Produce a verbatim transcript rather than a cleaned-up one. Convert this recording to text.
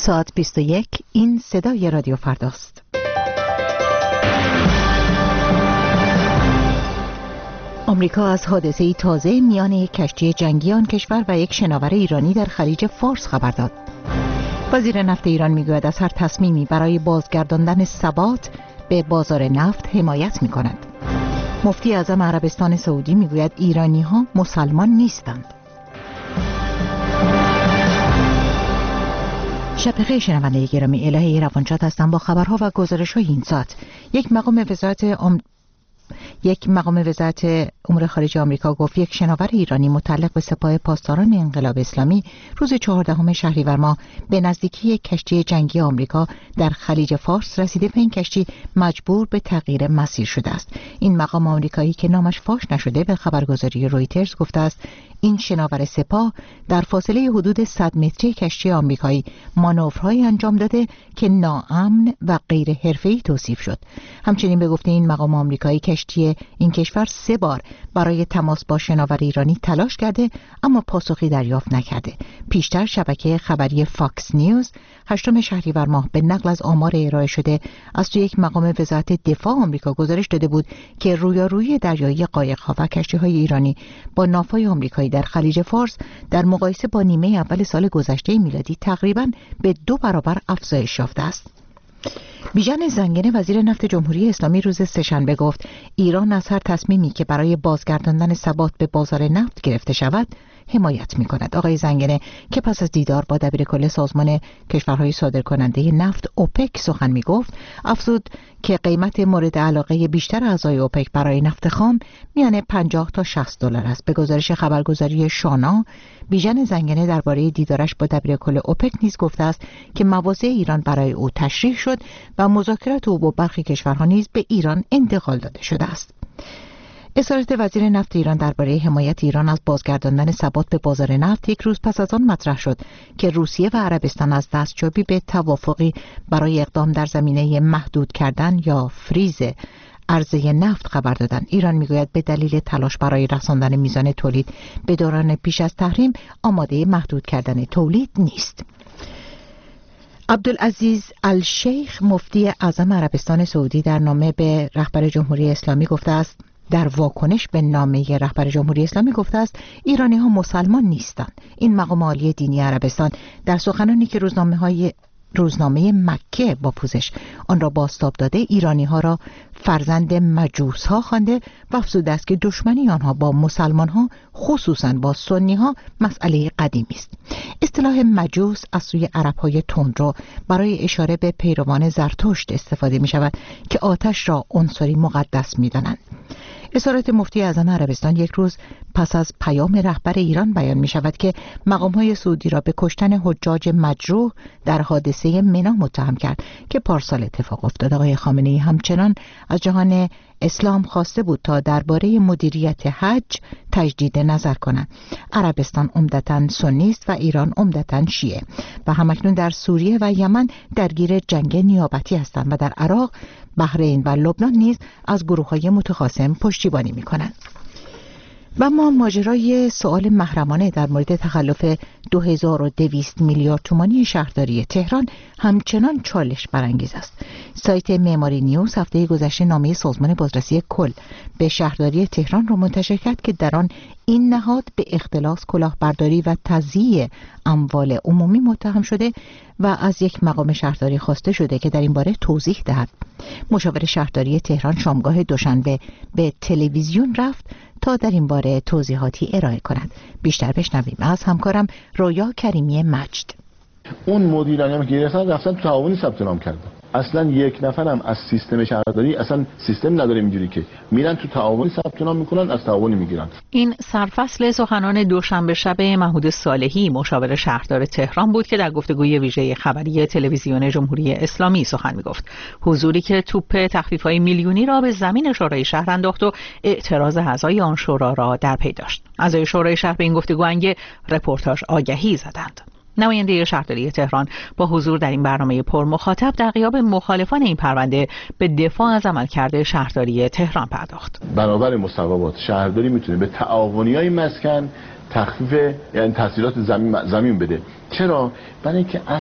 ساعت بیست و یک. این صدای رادیو فرداست. آمریکا از حادثه تازه میان یک کشتی جنگی آن کشور و یک شناور ایرانی در خلیج فارس خبر داد. وزیر نفت ایران میگوید از هر تصمیمی برای بازگرداندن ثبات به بازار نفت حمایت میکند. مفتی اعظم عربستان سعودی میگوید ایرانی ها مسلمان نیستند. شب بخیر شنونده گرامی، الهه روانشاد هستم با خبرها و گزارش‌های این ساعت. یک مقام وزارت ام... یک مقام وزارت امور خارجه آمریکا گفت یک شناور ایرانی متعلق به سپاه پاسداران انقلاب اسلامی روز چهاردهم شهریور ماه به نزدیکی یک کشتی جنگی آمریکا در خلیج فارس رسیده و این کشتی مجبور به تغییر مسیر شده است. این مقام آمریکایی که نامش فاش نشده به خبرگزاری رویترز گفته است این شناور سپاه در فاصله حدود صد متری کشتی آمریکایی مانورهایی انجام داده که ناامن و غیر حرفه‌ای توصیف شد. همچنین به گفته این مقام آمریکایی کشتی این کشور سه بار برای تماس با شناور ایرانی تلاش کرده اما پاسخی دریافت نکرده. پیشتر شبکه خبری فاکس نیوز هشتم شهریور ماه به نقل از آمار ارائه شده از سوی یک مقام وزارت دفاع آمریکا گزارش داده بود که رویارویی دریایی قایق‌ها و کشتی‌های ایرانی با ناوهای آمریکایی در خلیج فارس در مقایسه با نیمه اول سال گذشته میلادی تقریباً به دو برابر افزایش یافته است. بیژن زنگنه وزیر نفت جمهوری اسلامی روز سه‌شنبه گفت ایران از هر تصمیمی که برای بازگرداندن ثبات به بازار نفت گرفته شود حمایت می کند. آقای زنگنه که پس از دیدار با دبیرکل سازمان کشورهای صادرکننده نفت اوپک سخن می گفت افزود که قیمت مورد علاقه بیشتر اعضای اوپک برای نفت خام میان پنجاه تا شصت دلار است. به گزارش خبرگزاری شانا بیژن زنگنه درباره دیدارش با دبیرکل اوپک نیز گفته است که مواضع ایران برای او تشریح شد و مذاکرات او با برخی کشورها نیز به ایران انتقال داده شده است. اظهارات وزیر نفت ایران درباره حمایت ایران از بازگرداندن ثبات به بازار نفت یک روز پس از آن مطرح شد که روسیه و عربستان از دستیابی به توافقی برای اقدام در زمینه محدود کردن یا فریز عرضه نفت خبر دادند. ایران میگوید به دلیل تلاش برای رساندن میزان تولید به دوران پیش از تحریم آماده محدود کردن تولید نیست. عبدالعزیز الشیخ مفتی اعظم عربستان سعودی در نامه به رهبر جمهوری اسلامی گفته است در واکنش به نامه رهبر جمهوری اسلامی گفته است ایرانی ها مسلمان نیستند. این مقام عالی دینی عربستان در سخنانی که روزنامه های روزنامه مکه با پوزش آن را بازتاب داده ایرانی ها را فرزند مجوس ها خوانده و افزوده است که دشمنی آنها با مسلمان ها خصوصا با سنی ها مسئله قدیمی است. اصطلاح مجوس از سوی عرب های تندرو برای اشاره به پیروان زرتشت استفاده می شود که آتش را عنصری مقدس می دانند. اظهارات مفتی اعظم عربستان یک روز پس از پیام رهبر ایران بیان می شود که مقام‌های سعودی را به کشتن حجاج مجروح در حادثه منا متهم کرد که پارسال اتفاق افتاد. آقای خامنه‌ای همچنان از جهان اسلام خواسته بود تا درباره مدیریت حج تجدید نظر کنند. عربستان عمدتاً سنی است و ایران عمدتاً شیعه و همکنون در سوریه و یمن درگیر جنگ نیابتی هستند و در عراق، بحرین و لبنان نیز از گروه‌های متخاصم پشتیبانی می‌کنند. و ما ماجرای سؤال محرمانه در مورد تخلف دو هزار و دویست میلیارد تومانی شهرداری تهران همچنان چالش برانگیز است. سایت معماری نیوز هفته گذشته نامه سازمان بازرسی کل به شهرداری تهران را منتشر کرد که در آن این نهاد به اختلاس، کلاهبرداری و تضییع اموال عمومی متهم شده و از یک مقام شهرداری خواسته شده که در این باره توضیح دهد. مشاور شهرداری تهران شامگاه دوشنبه به تلویزیون رفت تا در این باره توضیحاتی ارائه کند. بیشتر بشنویم از همکارم رویا کریمی مجد. اون مدیرانی هم که گرفتن رفتن تو تعاونی ثبت نام کردن. اصلا یک نفرم از سیستم شهرداری اصلا سیستم نداره اینجوری که میرن تو تعاونی ثبت نام میکنن، از تعاونی میگیرن. این سرفصل سخنان دوشنبه شب محمود صالحی مشاور شهردار تهران بود که در گفتگوی ویژه خبری تلویزیون جمهوری اسلامی سخن میگفت. حضوری که توپ تخفیف‌های میلیونی را به زمین شورای شهر انداخت و اعتراض اعضای آن شورا را در پی داشت. اعضای شورای شهر به این گفتگو انگه رپورتاژ آگهی زدند. نماینده شهرداری تهران با حضور در این برنامه پر مخاطب در غیاب مخالفان این پرونده به دفاع از عملکرد شهرداری تهران پرداخت. بنابر مصوبات شهرداری میتونه به تعاونی‌های مسکن تخفیف یعنی تسهیلات زمین زمین بده. چرا؟ برای اینکه